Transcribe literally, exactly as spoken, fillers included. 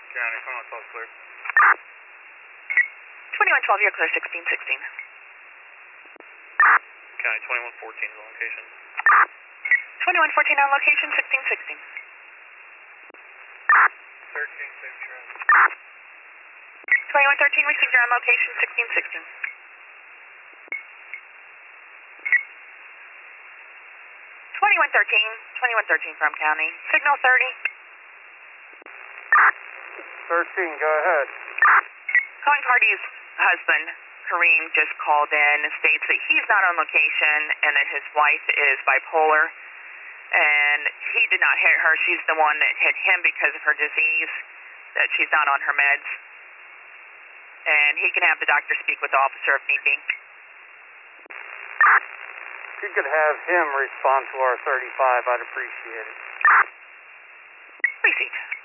County, twenty-one twelve clear. twenty-one twelve, you're clear, sixteen sixteen. County, twenty-one fourteen is the location. twenty-one fourteen on location, sixteen sixteen. thirteen, safe track. twenty-one thirteen, received your on location, sixteen sixteen. twenty-one thirteen, twenty-one thirteen from County. Signal thirty. thirteen, go ahead. Calling party's husband, Kareem, just called in and states that he's not on location and that his wife is bipolar. And he did not hit her. She's the one that hit him because of her disease, that she's not on her meds. And he can have the doctor speak with the officer if need be. If you could have him respond to our thirty-five, I'd appreciate it. Received.